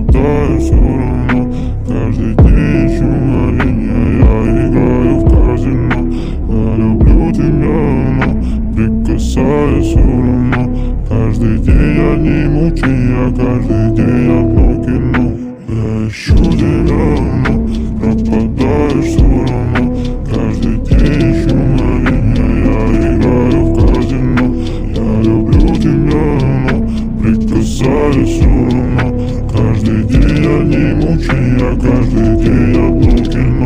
улетаю все равно. Каждый день ищу мгновенья, я играю в казино. Я люблю тебя, но прикасаюсь все равно. Каждый день одни мучения, каждый день одно.